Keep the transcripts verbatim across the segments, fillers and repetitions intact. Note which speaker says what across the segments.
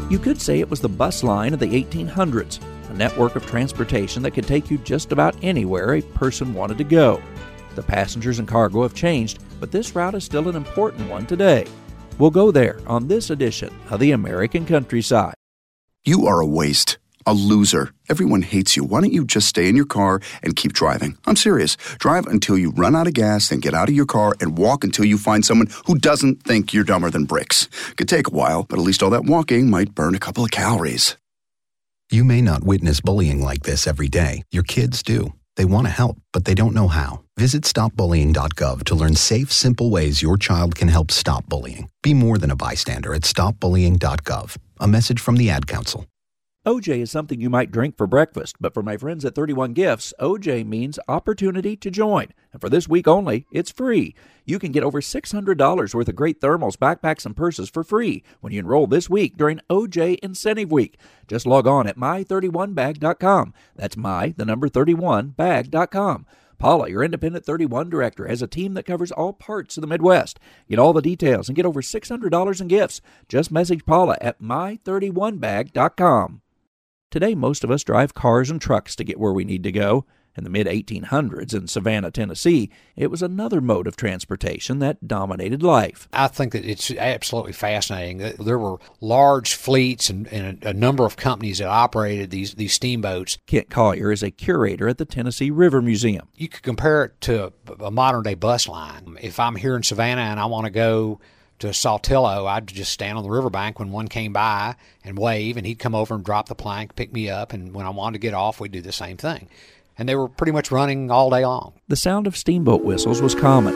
Speaker 1: You could say it was the bus line of the eighteen hundreds, a network of transportation that could take you just about anywhere a person wanted to go. The passengers and cargo have changed, but this route is still an important one today. We'll go there on this edition of the American Countryside.
Speaker 2: You are a waste, a loser. Everyone hates you. Why don't you just stay in your car and keep driving? I'm serious. Drive until you run out of gas, then get out of your car and walk until you find someone who doesn't think you're dumber than bricks. Could take a while, but at least all that walking might burn a couple of calories.
Speaker 3: You may not witness bullying like this every day. Your kids do. They want to help, but they don't know how. Visit stop bullying dot gov to learn safe, simple ways your child can help stop bullying. Be more than a bystander at stop bullying dot gov. A message from the Ad Council.
Speaker 1: O J is something you might drink for breakfast, but for my friends at thirty-one Gifts, O J means opportunity to join. And for this week only, it's free. You can get over six hundred dollars worth of great thermals, backpacks, and purses for free when you enroll this week during O J Incentive Week. Just log on at my thirty-one bag dot com. That's my, the number thirty-one, bag dot com. Paula, your Independent thirty-one director, has a team that covers all parts of the Midwest. Get all the details and get over six hundred dollars in gifts. Just message Paula at my thirty-one bag dot com. Today, most of us drive cars and trucks to get where we need to go. In the mid eighteen hundreds in Savannah, Tennessee, it was another mode of transportation that dominated life.
Speaker 4: I think that it's absolutely fascinating. There were large fleets and, and a number of companies that operated these, these steamboats.
Speaker 1: Kent Collier is a curator at the Tennessee River Museum.
Speaker 4: You could compare it to a modern-day bus line. If I'm here in Savannah and I want to go to Saltillo, I'd just stand on the riverbank when one came by and wave, and he'd come over and drop the plank, pick me up, and when I wanted to get off, we'd do the same thing. And they were pretty much running all day long.
Speaker 1: The sound of steamboat whistles was common,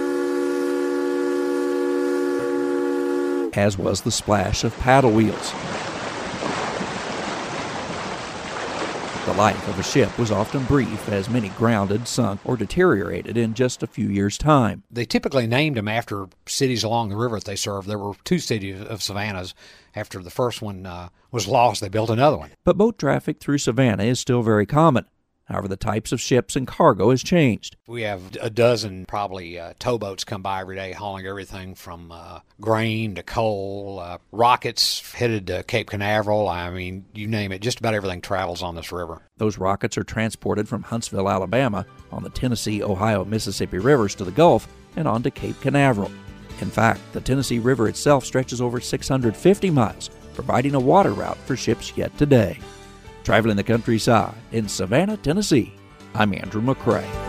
Speaker 1: as was the splash of paddle wheels. The life of a ship was often brief, as many grounded, sunk, or deteriorated in just a few years' time.
Speaker 4: They typically named them after cities along the river that they served. There were two cities of Savannahs. After the first one uh, was lost, they built another one.
Speaker 1: But boat traffic through Savannah is still very common. However, the types of ships and cargo has changed.
Speaker 4: We have a dozen probably uh, towboats come by every day hauling everything from uh, grain to coal, uh, rockets headed to Cape Canaveral. I mean, you name it, just about everything travels on this river.
Speaker 1: Those rockets are transported from Huntsville, Alabama, on the Tennessee, Ohio, Mississippi rivers to the Gulf and on to Cape Canaveral. In fact, the Tennessee River itself stretches over six hundred fifty miles, providing a water route for ships yet today. Traveling the countryside in Savannah, Tennessee, I'm Andrew McCrae.